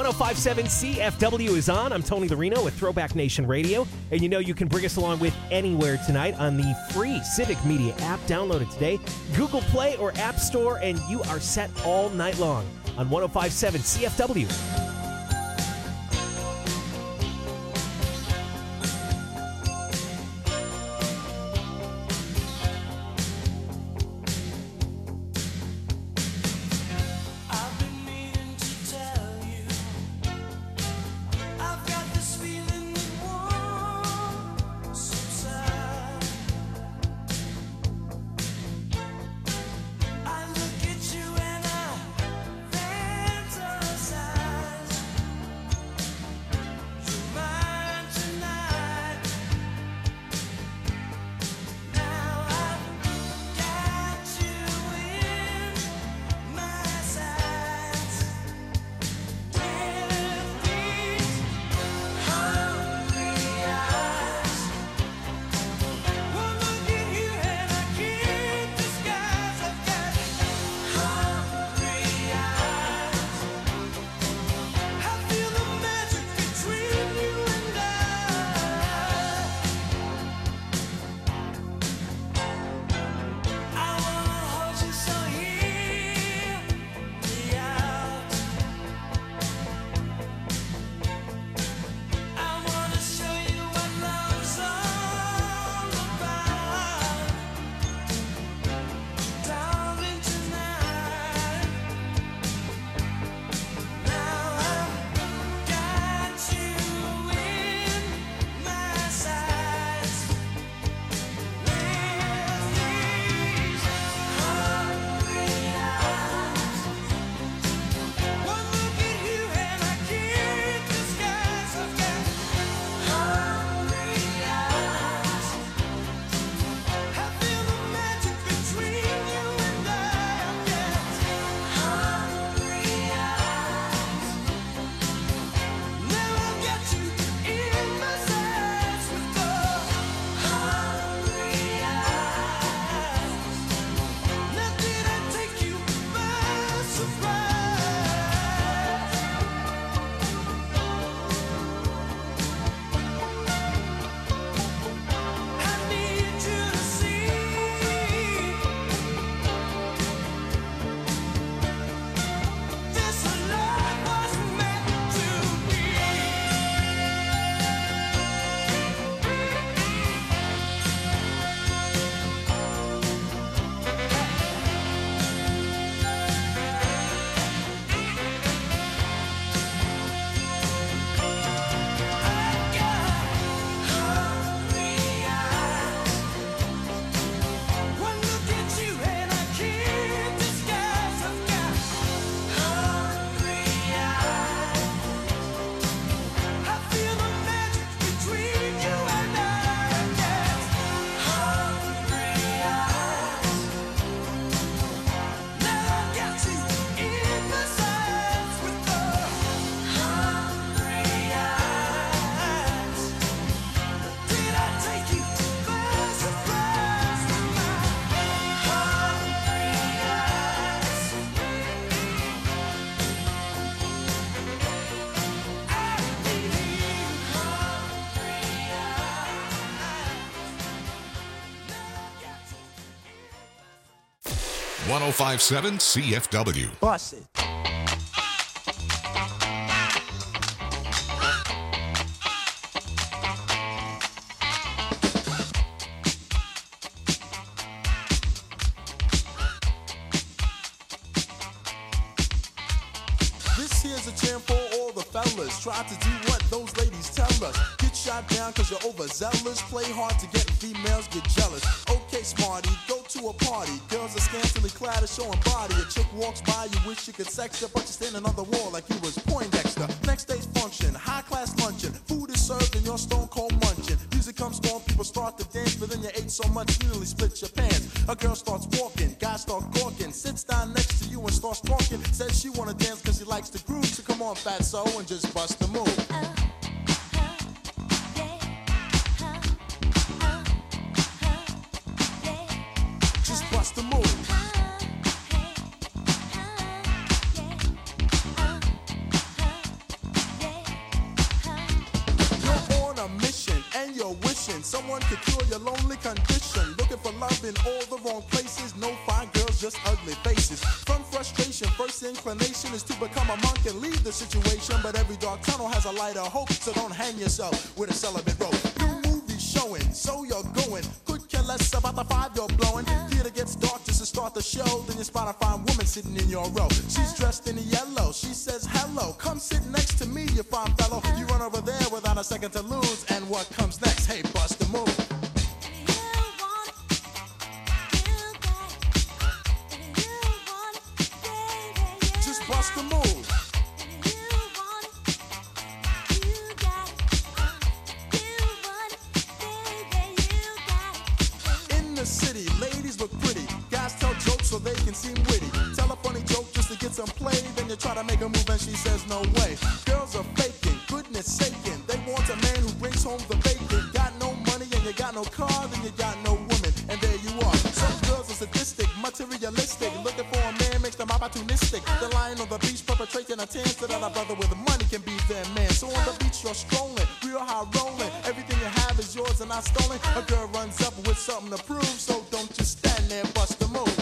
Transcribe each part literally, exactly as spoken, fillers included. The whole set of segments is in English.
oh five point seven C F W is on. I'm Tony Larino with Throwback Nation Radio. And you know you can bring us along with anywhere tonight on the free Civic Media app. Download it today. Google Play or App Store, and you are set all night long on one oh five point seven C F W. one oh five point seven C F W. Bust it. This here's a jam for all the fellas. Try to do what those ladies tell us. Get shot down cause you're overzealous. Play hard to get females, get jealous. Okay, smarty, go to a party. Girls are scantily clad and showing body. A chick walks by, you wish you could sex her, but you're standing on the wall like you was Poindexter. Next day's function, high class luncheon. Food is served and you're stone cold munching. Music comes on, people start to dance, but then you ate so much you nearly split your pants. A girl starts walking, guys start gawking, sits down next to you and starts talking. Says she wanna dance cause she likes the groove. So come on, fatso, and just bust the move. Just bust the move. you're wishing someone could cure your lonely condition. Looking for love in all the wrong places. No fine girls, just ugly faces. From frustration, first inclination is to become a monk and leave the situation. But every dark tunnel has a light of hope, so don't hang yourself with a celibate rope. New movie showing, so you're going. Could care less about the five you're blowing. Theater gets dark just to start the show. Then you spot a fine woman sitting in your row. She's dressed in yellow. She says hello. Come sit next to me, you fine fellow. You run over there without a second to lose. And what comes next? Hey, bust the move. Just bust the move. In the city, ladies look pretty. Guys tell jokes so they can seem witty. Tell a funny joke just to get some play. Then you try to make a move and she says no way. Girls are faking, goodness saking. They want a man who brings home the bacon. Got no money and you got no car, then you got no woman. And there you are. Some girls are sadistic, materialistic. Looking for a man makes them opportunistic. They're lying on the beach perpetrating a tan so that a brother with money can be their man. So on the beach you're strolling, real high rolling. Everything you have is yours and not stolen. A girl runs up with something to prove, so don't just stand there, bust the move.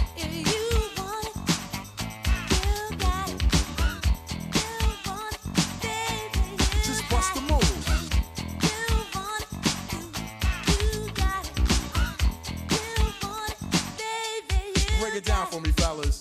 Break it down for me, fellas.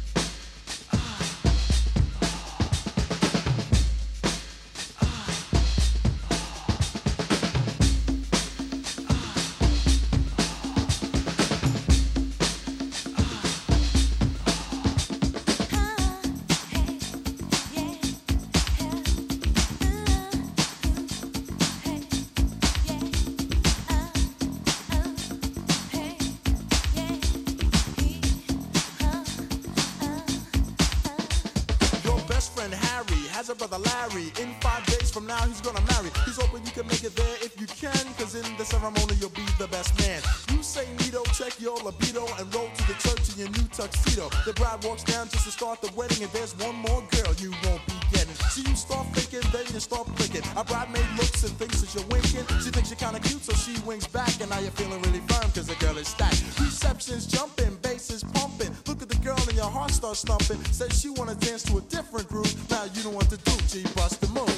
Has a brother Larry. In five days from now he's gonna marry. He's hoping you can make it there if you can, cause in the ceremony you'll be the best man. You say neato, check your libido, and roll to the church in your new tuxedo. The bride walks down just to start the wedding, and there's one more girl you won't be getting. So you start thinking, then you start flicking. A bridemaid looks and thinks that you're winking. She thinks you're kinda cute, so she winks back, and now you're feeling really firm cause the girl is stacked. Reception's jumping, bass is pumping. Look at the girl and your heart starts thumping. Says she wanna dance to a different groove. Now you don't want to do, G, bust the move.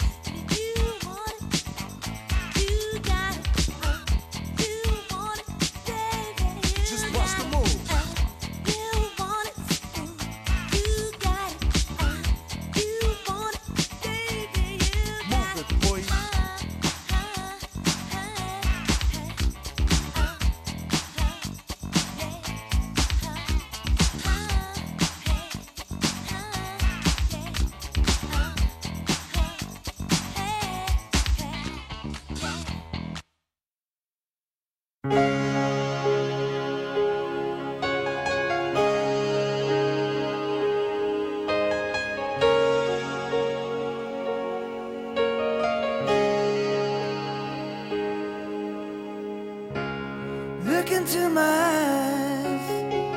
Look into my eyes,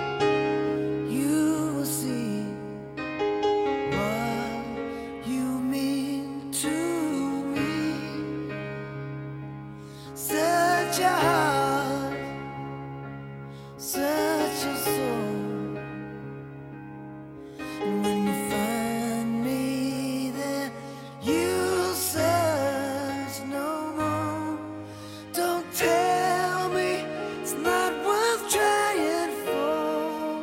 you will see what you mean to me. Such a heart, such a soul. And when you find me there, you'll search no more. Don't tell me it's not worth trying for.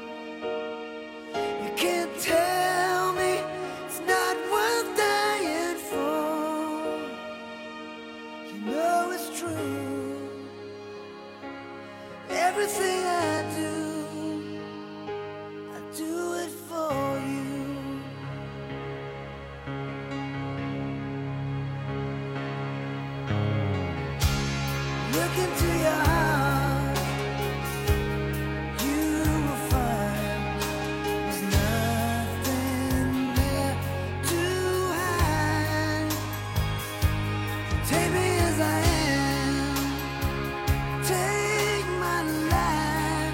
You can't tell me it's not worth dying for. You know it's true. Everything I do, I do it for you. Look into your heart, you will find there's nothing there to hide. Take me as I am, take my life.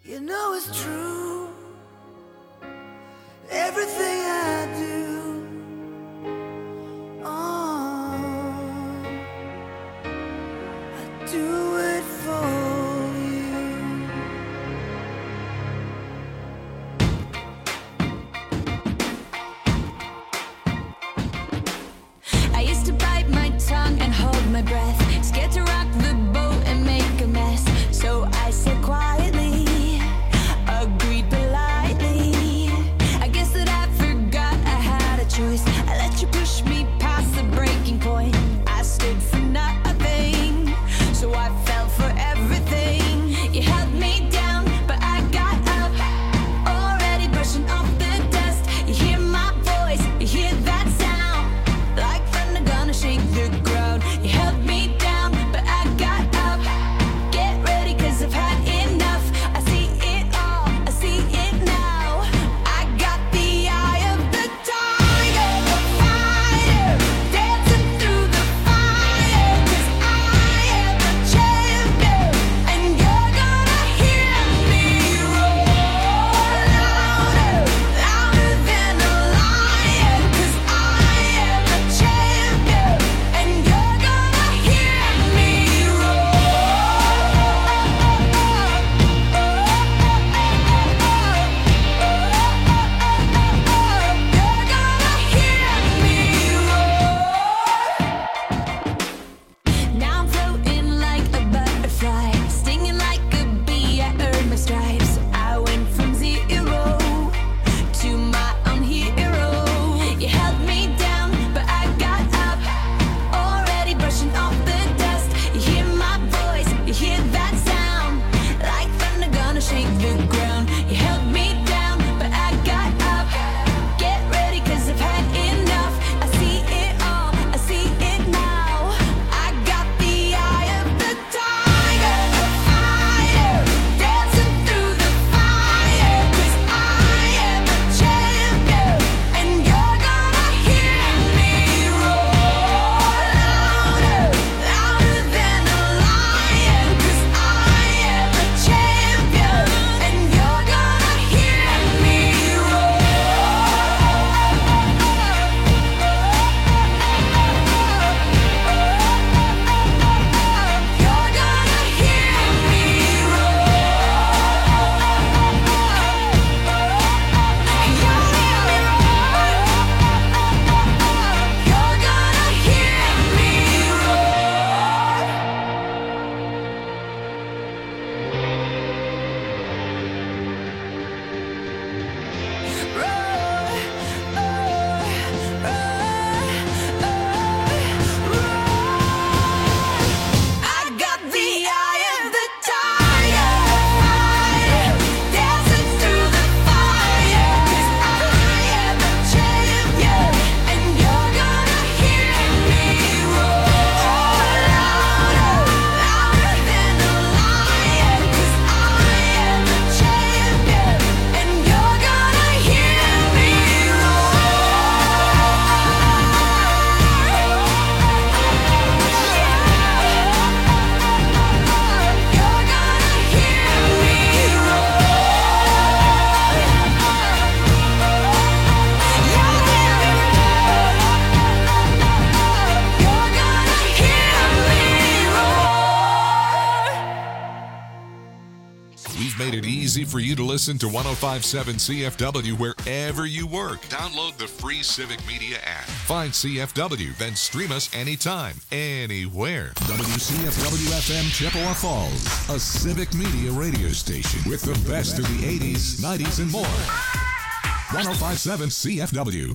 You know it's true. Everything I do, oh, I do it for you. I used to bite my tongue and hold my breath, scared to rock the boat and make a mess. So I said quietly, agreed politely. I guess that I forgot I had a choice. I let you push me past the breaking point. I stood for nothing, so I fell for everything. You held me down, but I got up, already brushing off the dust. You hear my voice, you hear that sound, like thunder gonna shake the ground. You held me down, but I got up. Get ready, cause I've had enough. I see it all, I see it now. I got the eye of the tiger, the fighter, dancing through the fire. Cause I am the champion, and you're gonna hear me roar louder, louder than a lion. Cause I am the champion, and you're gonna hear me Now I'm floating like a butterfly, stinging like a bee. I earned my stripes. I went from zero to my own hero. You held me down, but I got up, already brushing off the dust. You hear my voice, you hear that sound, like thunder gonna shake the ground. You held me down, but I got up. Get ready, cause I've had enough. I see it all, I see it now. I got the eye of the tiger, the fire, dancing through the fire. Cause I am the champion, and you're gonna hear me roar louder, louder than a lion. Cause I am the champion, and you're gonna hear me You're gonna hear me You're gonna hear me I got the eye of the tiger, fire, dancing through the fire. Cause I am the champion, and you're gonna hear me roar louder, louder than a lion. Cause I am the champion, and you're gonna hear me You're gonna hear me You're gonna hear me We've made it easy for you to listen to one oh five point seven C F W wherever you work. Download the free Civic Media app. Find C F W, then stream us anytime, anywhere. W C F W F M Chippewa Falls, a Civic Media radio station with the best of the eighties, nineties, and more. one oh five point seven C F W.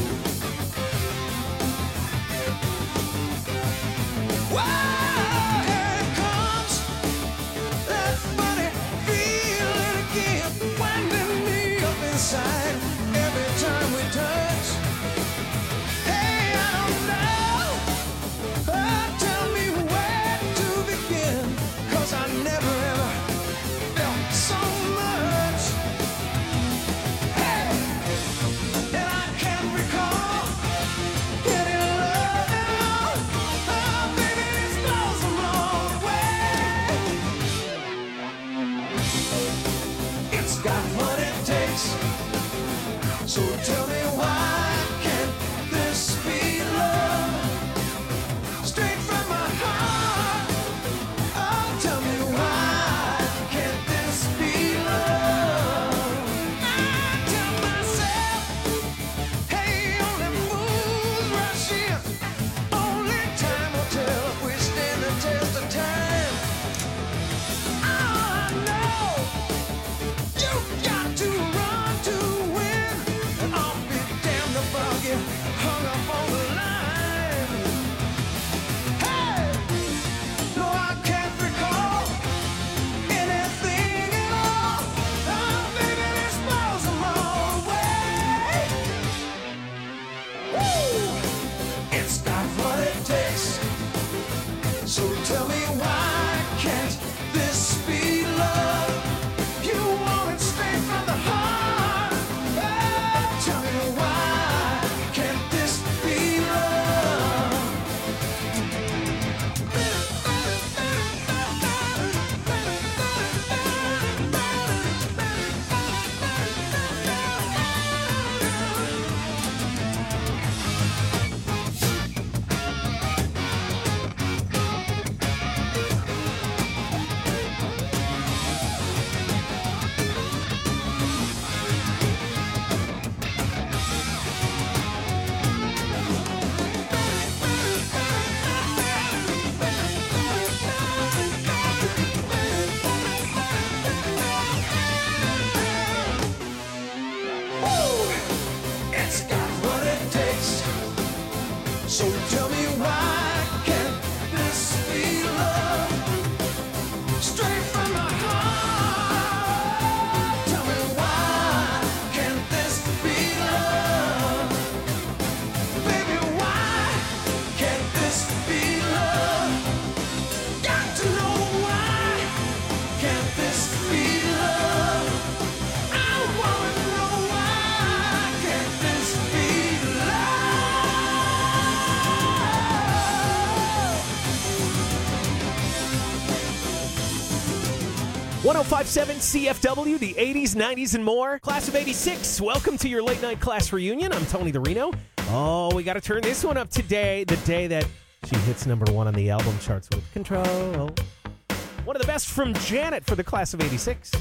Whoa! five seven C F W, the eighties, nineties, and more. Class of eighty-six, welcome to your late night class reunion. I'm Tony the Reno. Oh, we got to turn this one up today, the day that she hits number one on the album charts with Control. One of the best from Janet for the class of eighty-six.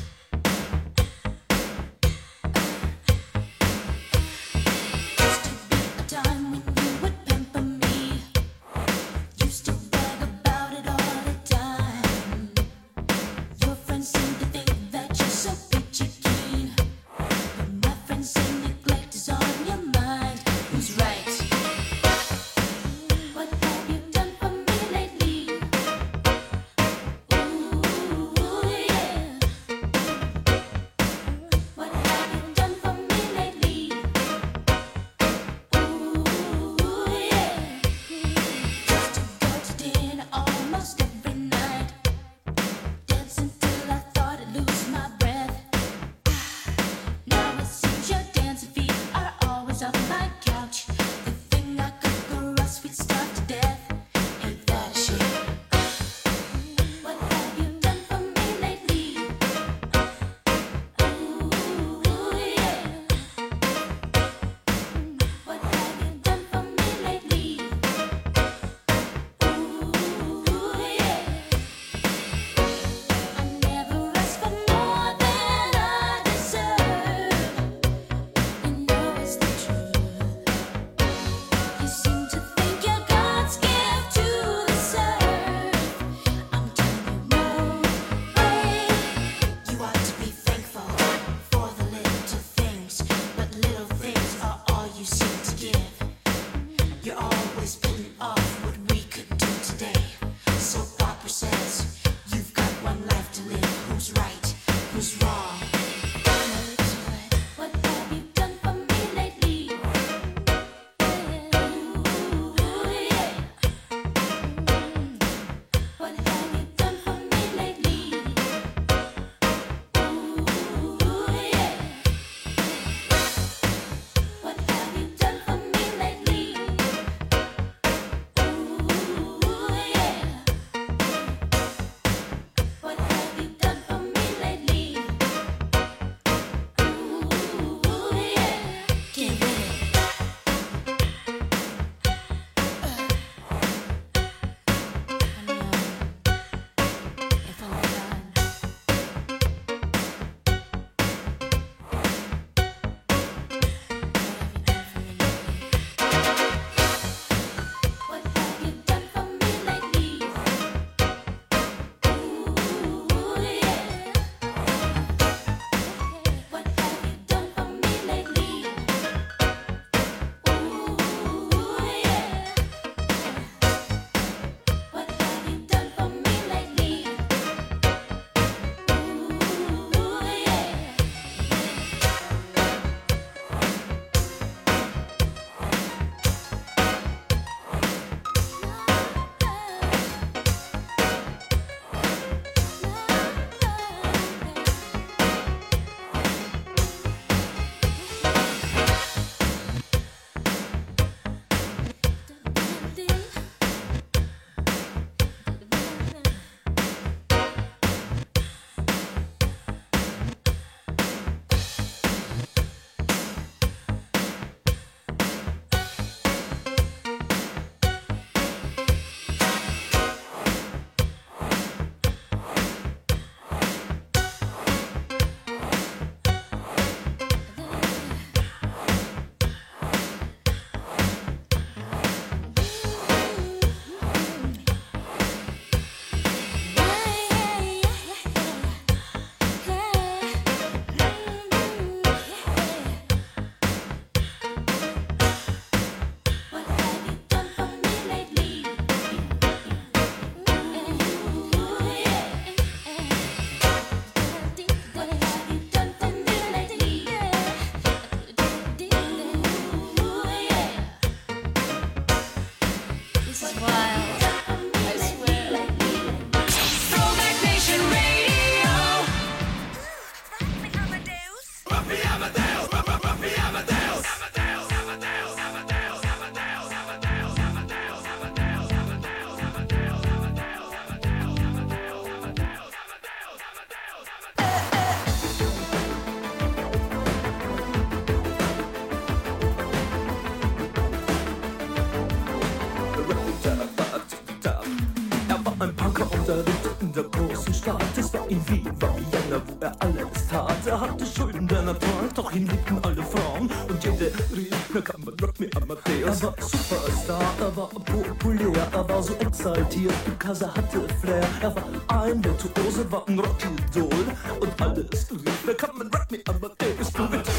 hatte Schulden, denn er trank, doch ihn liebten alle Frauen. Und jede rief, na kann man Rock Me Amadeus. Er war Superstar, er war populär, er war so exaltiert, because er hatte Flair. Er war ein Virtuose, war ein Rockidol. Und alles rief, na kann man Rock Me Amadeus. Du mit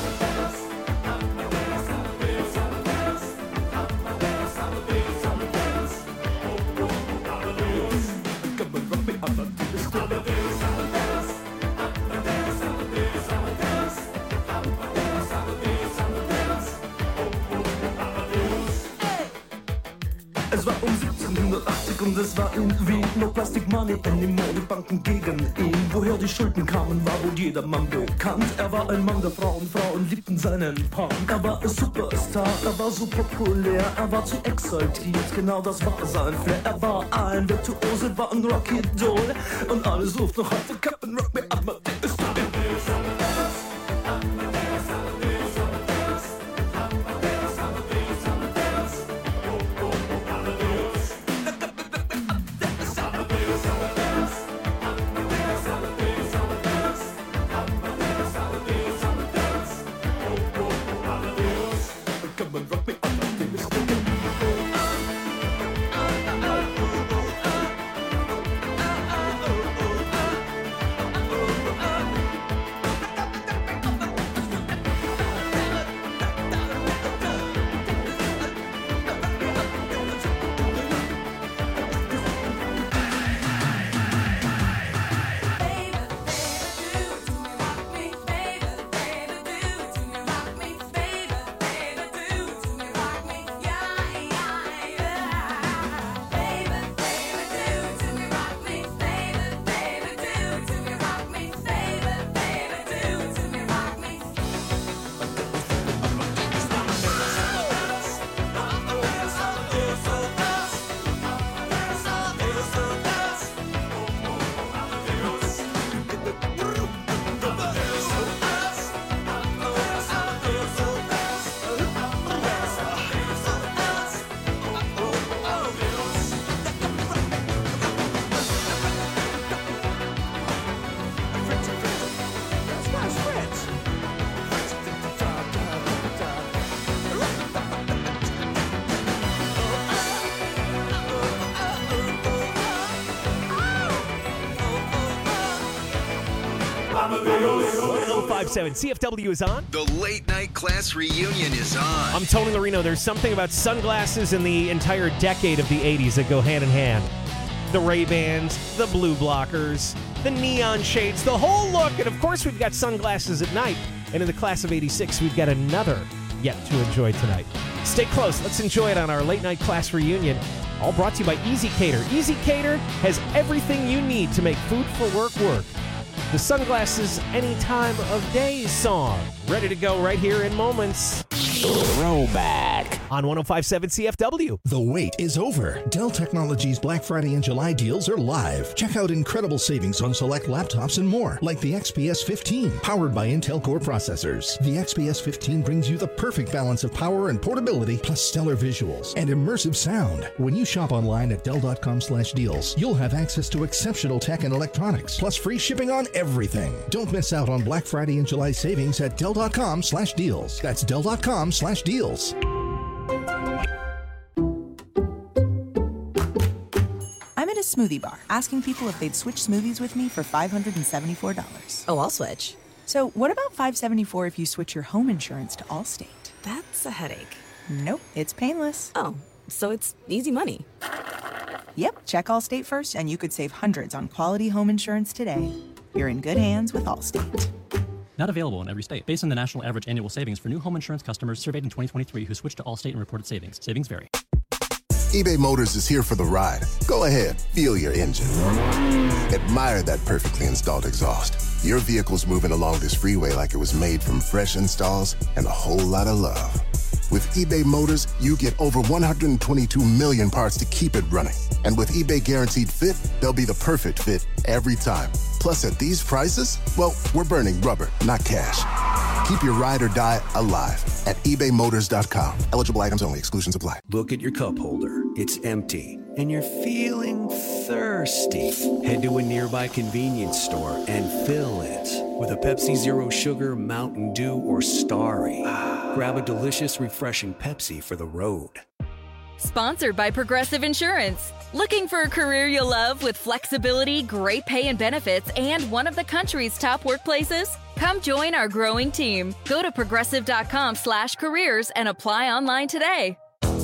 Es war um siebzehnhundertachtzig und es war in Wien. No Plastic Money anymore, die Banken gegen ihn. Woher die Schulden kamen, war wohl jedermann bekannt. Er war ein Mann der Frauen, Frauen liebten seinen Punk. Er war ein Superstar, er war so populär, er war zu exaltiert, genau das war sein Flair. Er war ein Virtuose, war ein Rockidol. Und alles ruft noch heute, Captain Rock Me Amadeus. one oh five point seven C F W is on. The late night class reunion is on. I'm Tony Larino. There's something about sunglasses in the entire decade of the eighties that go hand in hand. The Ray-Bans, the blue blockers, the neon shades, the whole look. And of course, we've got sunglasses at night. And in the class of eighty-six, we've got another yet to enjoy tonight. Stay close. Let's enjoy it on our late night class reunion. All brought to you by Easy Cater. Easy Cater has everything you need to make food for work work. The Sunglasses Any Time of Day song. Ready to go right here in moments. Throwback. On one oh five point seven C F W. The wait is over. Dell Technologies Black Friday and July deals are live. Check out incredible savings on select laptops and more, like the X P S fifteen, powered by Intel Core processors. The X P S fifteen brings you the perfect balance of power and portability, plus stellar visuals and immersive sound. When you shop online at Dell dot com slash deals, you'll have access to exceptional tech and electronics, plus free shipping on everything. Don't miss out on Black Friday and July savings at Dell dot com slash deals. That's Dell dot com slash deals. I'm at a smoothie bar asking people if they'd switch smoothies with me for five hundred seventy-four dollars. Oh, I'll switch. So what about five hundred seventy-four dollars if you switch your home insurance to Allstate? That's a headache. Nope, it's painless. Oh, so it's easy money. Yep, check Allstate first and you could save hundreds on quality home insurance today. You're in good hands with Allstate. Not available in every state. Based on the national average annual savings for new home insurance customers surveyed in twenty twenty-three who switched to Allstate and reported savings. Savings vary. eBay Motors is here for the ride. Go ahead, feel your engine. Admire that perfectly installed exhaust. Your vehicle's moving along this freeway like it was made from fresh installs and a whole lot of love. With eBay Motors, you get over one hundred twenty-two million parts to keep it running. And with eBay Guaranteed Fit, they'll be the perfect fit every time. Plus, at these prices, well, we're burning rubber, not cash. Keep your ride or die alive at ebay motors dot com. Eligible items only. Exclusions apply. Look at your cup holder. It's empty. and you're feeling thirsty, head to a nearby convenience store and fill it with a Pepsi Zero Sugar, Mountain Dew, or Starry. Grab a delicious, refreshing Pepsi for the road. Sponsored by Progressive Insurance. Looking for a career you'll love with flexibility, great pay and benefits, and one of the country's top workplaces? Come join our growing team. Go to progressive.com slash careers and apply online today.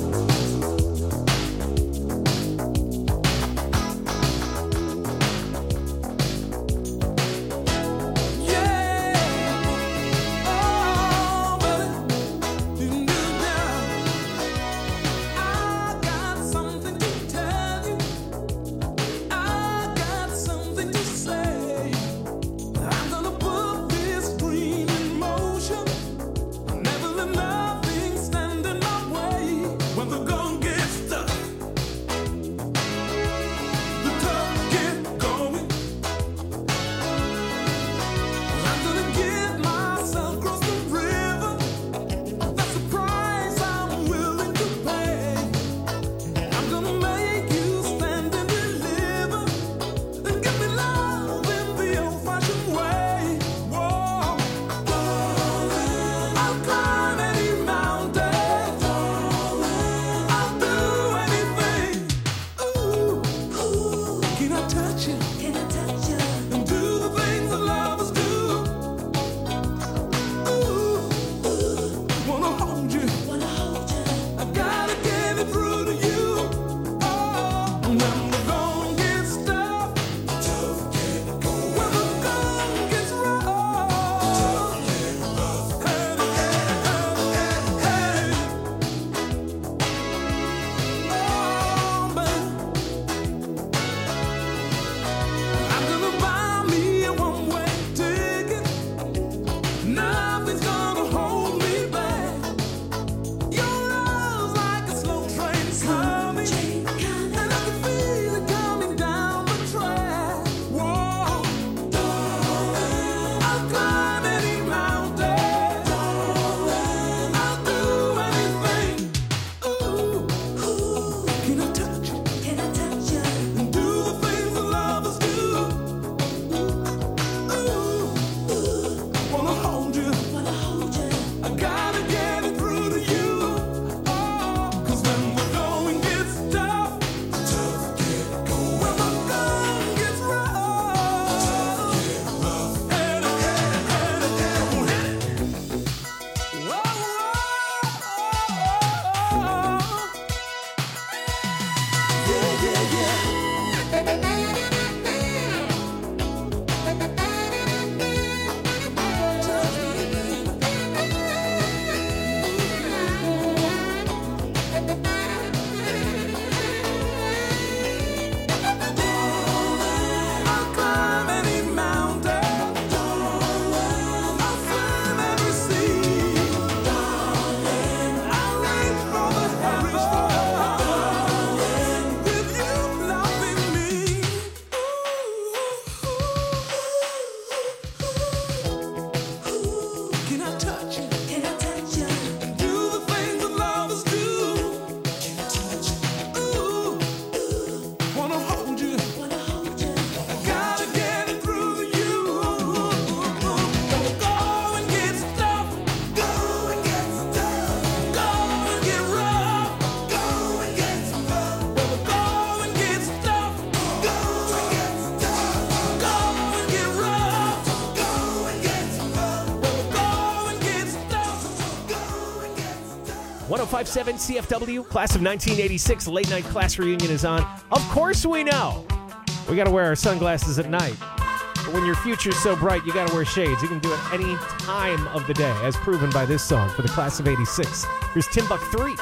one oh five point seven C F W, class of nineteen eighty-six, late night class reunion is on. Of course we know. We got to wear our sunglasses at night. But when your future's so bright, you got to wear shades. You can do it any time of the day, as proven by this song for the class of eighty-six. Here's Timbuk three.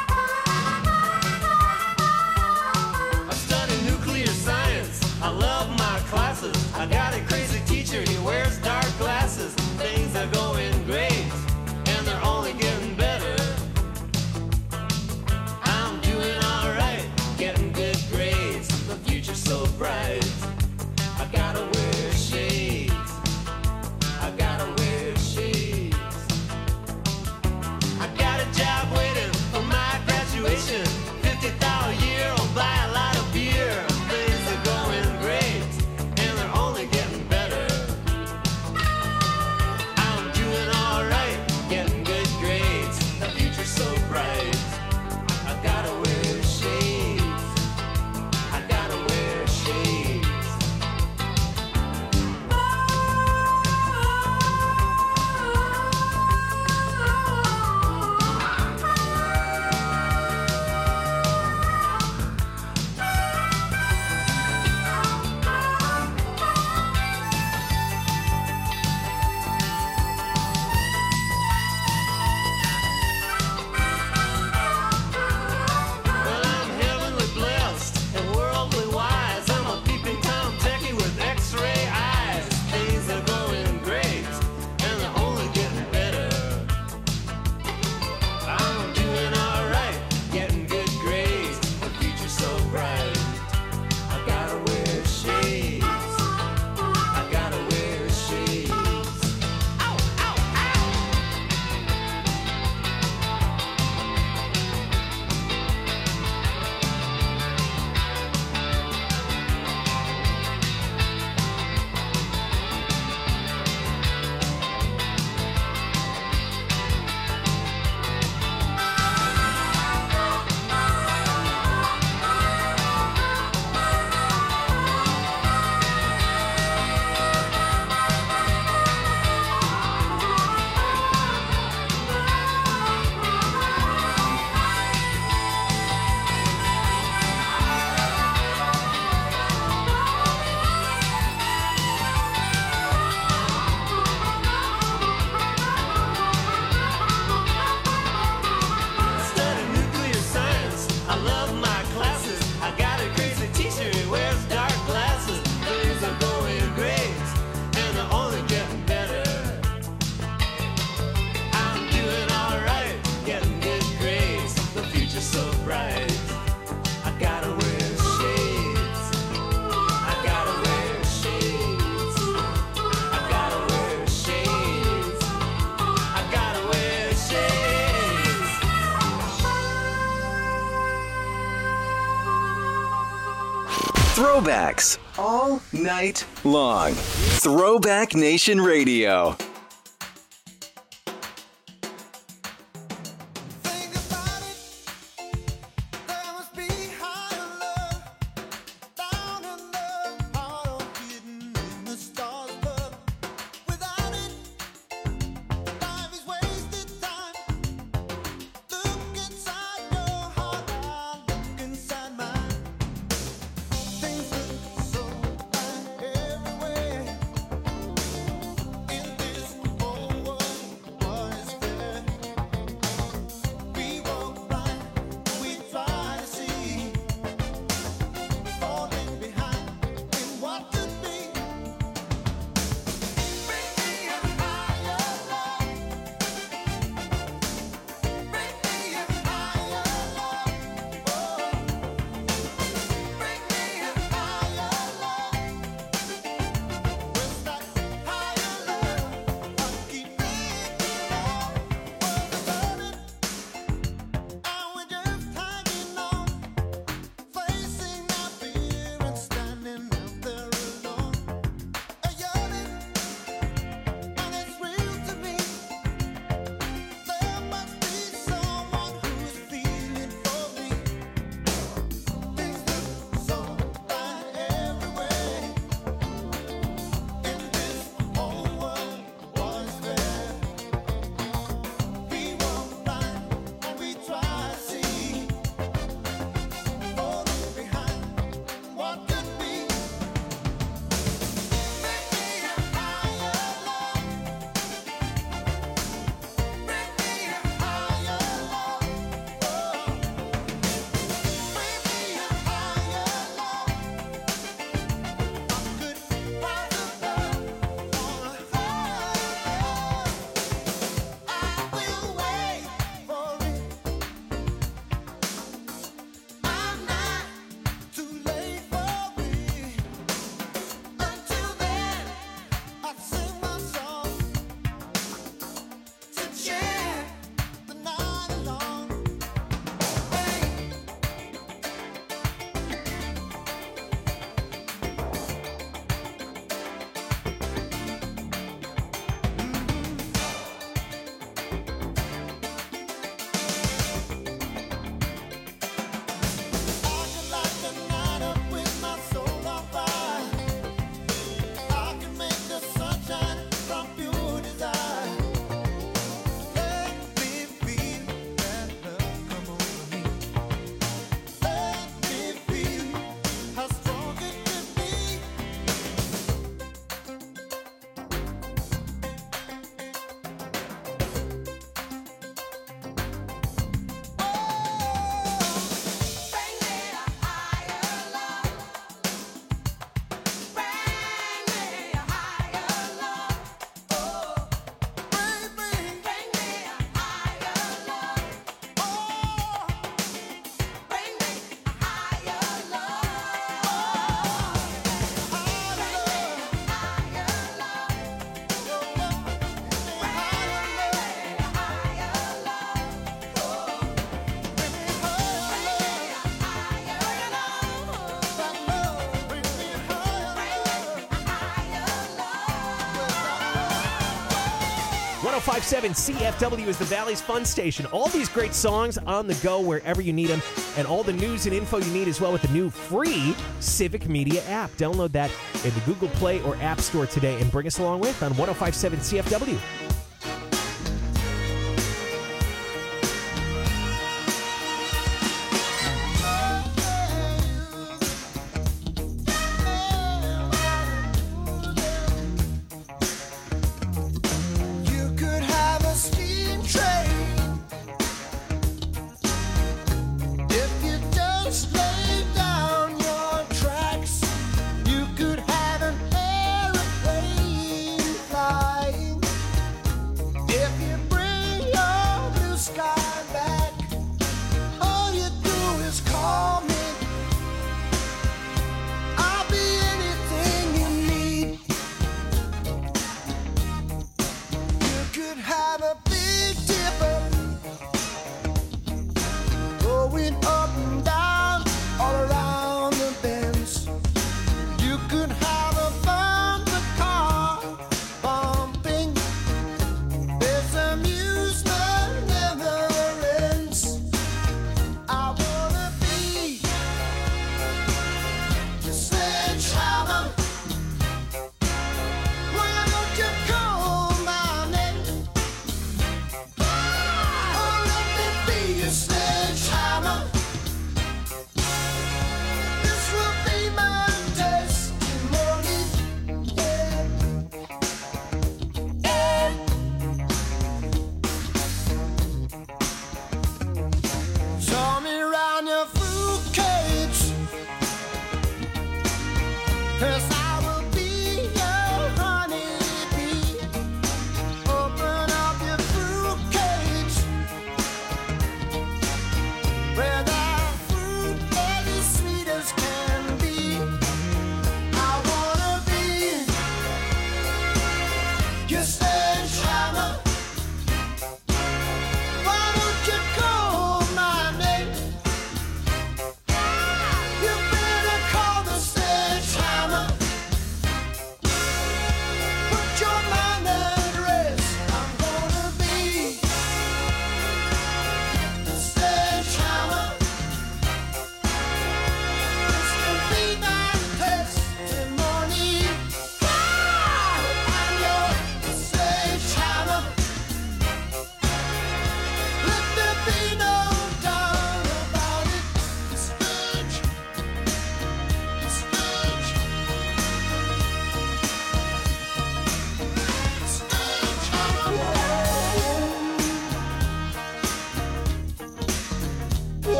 I'm studying nuclear science. I love my classes. I got a crazy teacher. He wears dark glasses. Things are going great, and they're only getting better. I'm doing all right, getting good grades. The future's so bright. I gotta wear shades. I gotta wear shades. I got a job waiting for my Throwbacks all night long. Throwback Nation Radio. one oh five point seven C F W is the Valley's Fun Station. All these great songs on the go wherever you need them, and all the news and info you need as well with the new free Civic Media app. Download that in the Google Play or App Store today and bring us along with on one oh five point seven C F W.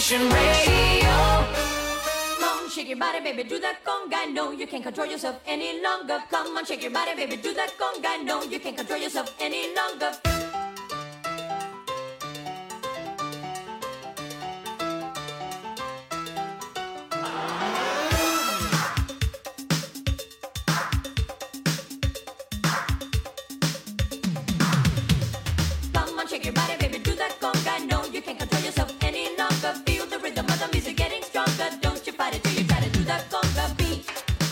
Nation Radio. Come on, shake your body, baby, do that conga. No, you can't control yourself any longer. Come on, shake your body, baby, do that conga. No, you can't control yourself any longer. Come on, shake your body, baby, do that conga. No, you can't control yourself any longer. Feel the rhythm of the music getting stronger. Don't you fight it till you try to do that conga beat.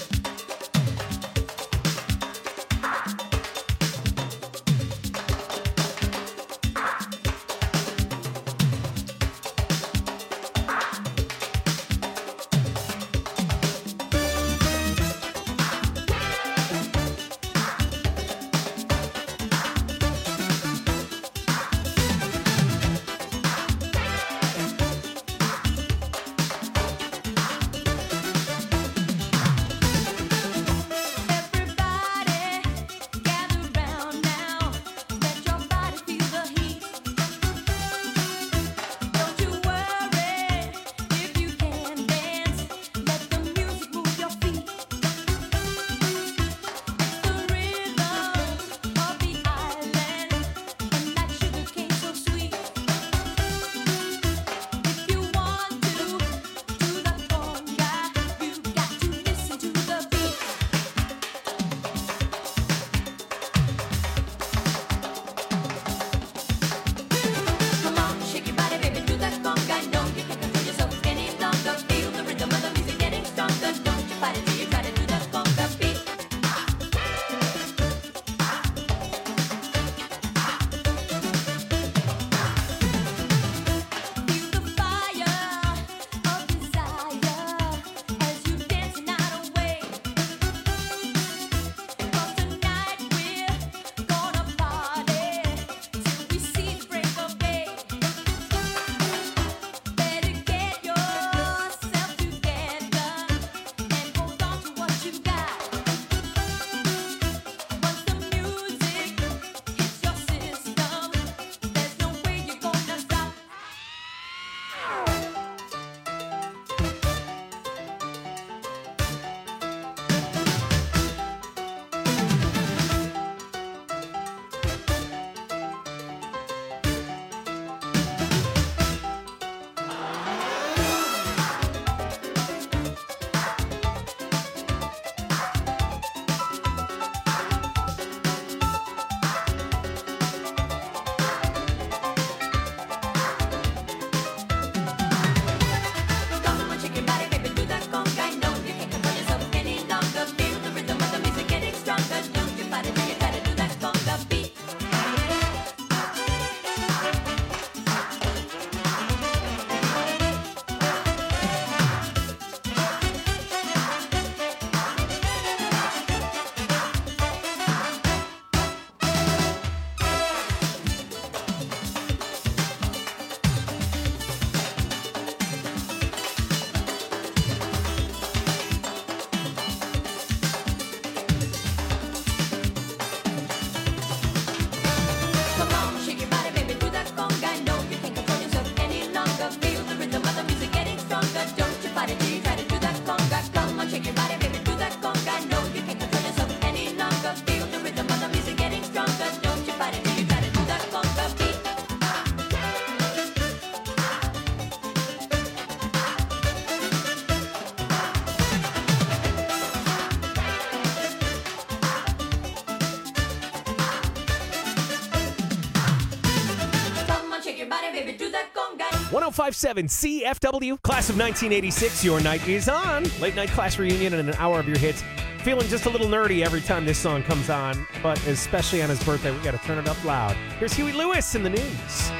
one oh five point seven C F W, class of nineteen eighty-six. Your night is on. Late night class reunion and an hour of your hits. Feeling just a little nerdy every time this song comes on, but especially on his birthday, we got to turn it up loud. Here's Huey Lewis in the news.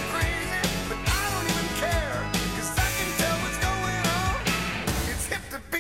Hip to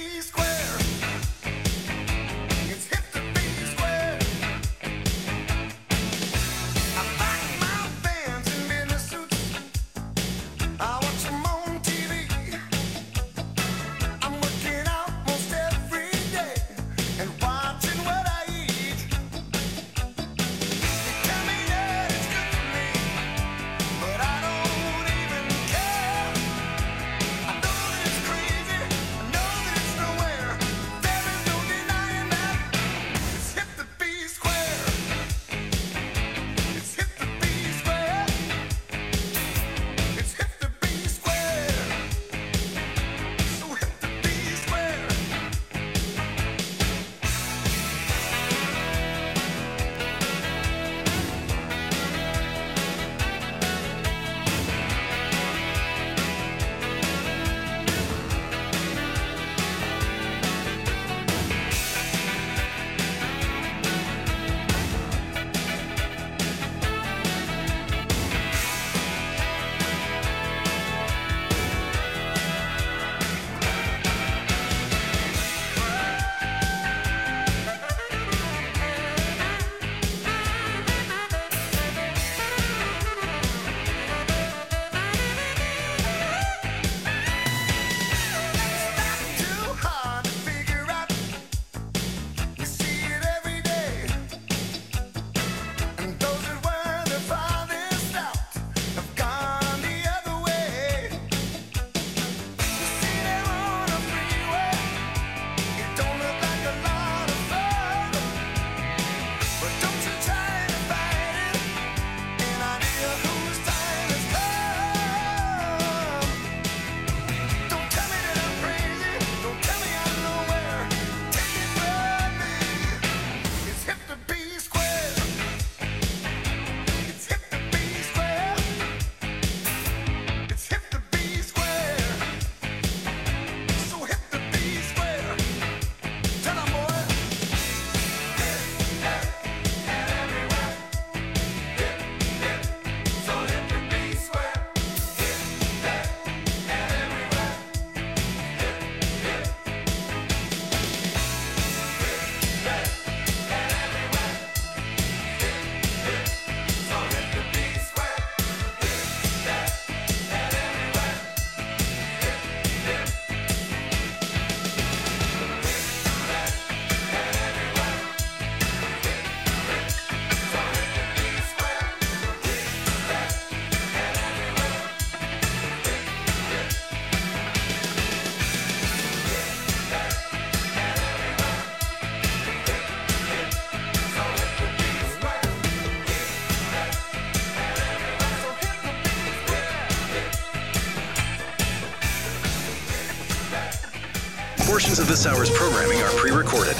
Portions of this hour's programming are pre-recorded.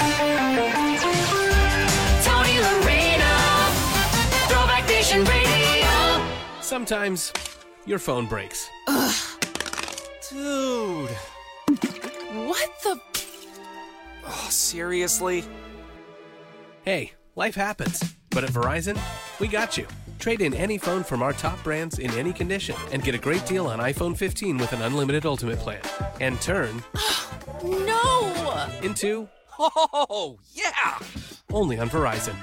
Tony Lorena, Throwback Nation Radio. Sometimes your phone breaks. Ugh. Dude. What the? Oh, seriously? Hey, life happens. But at Verizon, we got you. Trade in any phone from our top brands in any condition and get a great deal on iPhone fifteen with an unlimited Ultimate plan. And turn... no! Into... Oh, yeah! Only on Verizon.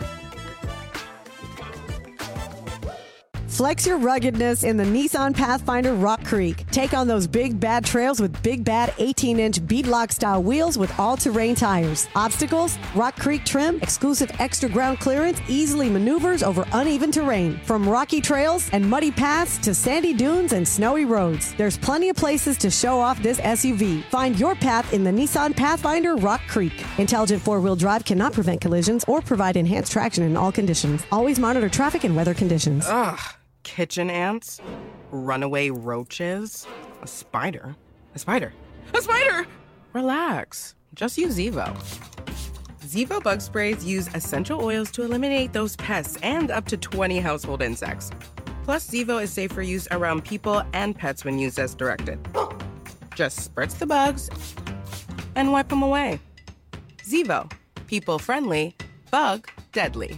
Flex your ruggedness in the Nissan Pathfinder Rock Creek. Take on those big bad trails with big bad eighteen-inch beadlock style wheels with all-terrain tires. Obstacles, Rock Creek trim, exclusive extra ground clearance, easily maneuvers over uneven terrain. From rocky trails and muddy paths to sandy dunes and snowy roads, there's plenty of places to show off this S U V. Find your path in the Nissan Pathfinder Rock Creek. Intelligent four-wheel drive cannot prevent collisions or provide enhanced traction in all conditions. Always monitor traffic and weather conditions. Ugh. Kitchen ants, runaway roaches, a spider, a spider, a spider! Relax, just use Zevo. Zevo bug sprays use essential oils to eliminate those pests and up to twenty household insects. Plus, Zevo is safe for use around people and pets when used as directed. Just spritz the bugs and wipe them away. Zevo, people-friendly, bug-deadly.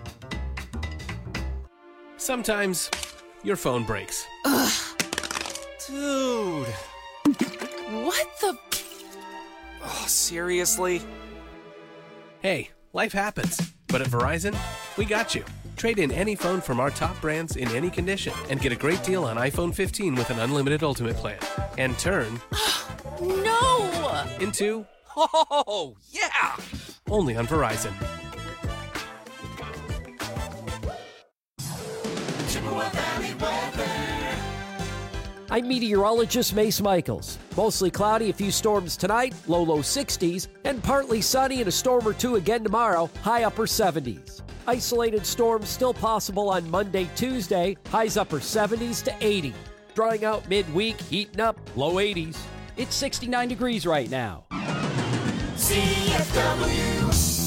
Sometimes your phone breaks. Ugh. Dude. What the? Oh, seriously? Hey, life happens. But at Verizon, we got you. Trade in any phone from our top brands in any condition and get a great deal on iPhone fifteen with an unlimited Ultimate plan. And turn... no! Into... Oh, yeah! Only on Verizon. I'm meteorologist Mace Michaels. Mostly cloudy, a few storms tonight, low low sixties, and partly sunny and a storm or two again tomorrow, high upper seventies. Isolated storms still possible on Monday, Tuesday, highs upper seventies to eighty. Drying out midweek, heating up, low eighties. It's sixty-nine degrees right now. C F W.